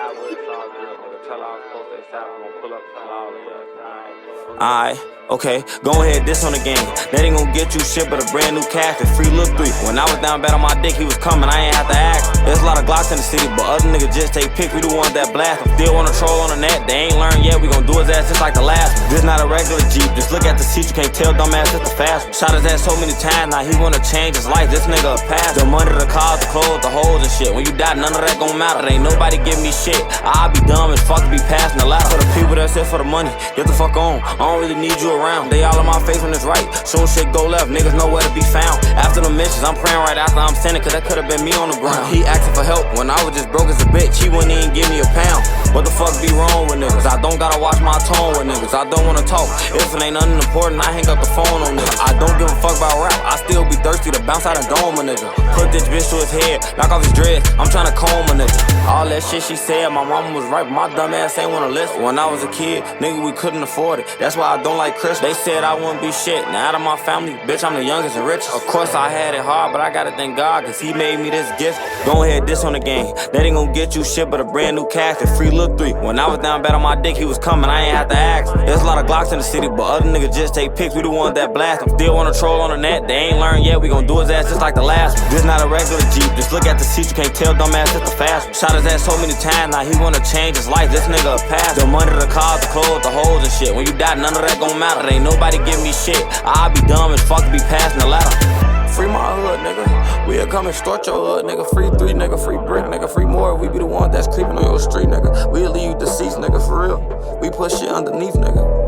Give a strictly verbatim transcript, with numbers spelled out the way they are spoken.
ride with us all good, nigga. Tell our folks they stop, we gon' pull up and all of us. Alright, okay, go ahead, this on the game. That ain't gon' get you shit but a brand new cash. It's free look three. When I was down bad on my dick, he was coming, I ain't have to ask. There's a lot of Glocks in the city, but other niggas just take pics. We the ones that blast. I'm still on the troll on the net. They ain't learned yet, we gon' do his ass just like the last one. This not a regular Jeep, just look at the seat. You can't tell dumbass it's the fast one. Shot his ass so many times, now he wanna change his life. This nigga a pass. The money, the cars, the clothes, the hoes and shit. When you die, none of that gon' matter. Ain't nobody give me shit. I'll be dumb as fuck to be passing the ladder. For the people that's here for the money, get the fuck on. I don't really need you around. They all in my face when it's right. Soon shit go left, niggas know where to be found. After the mentions, I'm praying right after I'm sending, cause that could've been me on the ground. He asking for help when I was just broke as a bitch. He wouldn't even give me a pound. What the fuck be wrong with niggas? I don't gotta watch my tone with niggas. I don't wanna talk. If it ain't nothing important, I hang up the phone on niggas. I don't give a fuck about rap. I still be thirsty to bounce out and dome a nigga. Put this bitch to his head, knock off his dreads. I'm tryna comb a nigga. All that shit she said, my mama was right, but my dumb ass ain't wanna listen. When I was a kid, nigga, we couldn't afford it. That's why I don't like Chris. They said I wouldn't be shit. Now out of my family, bitch, I'm the youngest and richest. Of course I had it hard, but I gotta thank God, cause he made me this gift. Go ahead, this on the game. That ain't gon' get you shit but a brand new cash. It's free look three. When I was down bad on my dick, he was coming, I ain't have to ask. There's a lot of Glocks in the city, but other niggas just take pics. We the ones that blast. I'm still on the troll on the net. They ain't learned yet, we gon' do his ass just like the last one. This not a regular Jeep, just look at the seat. You can't tell dumbass it's the fast one. Shot his ass so many times, now he wanna change his life. This nigga a pass. The money, the cars, the clothes, the hoes and shit. When you die, none of that gon' matter. Ain't nobody give me shit. I'll be dumb as fuck to be passing the ladder. Free my hood, nigga. We'll come and extort your hood, nigga. Free three, nigga. Free brick, nigga. Free more. We be the ones that's creeping on your street, nigga. We'll leave you deceased, nigga, for real. We put shit underneath, nigga.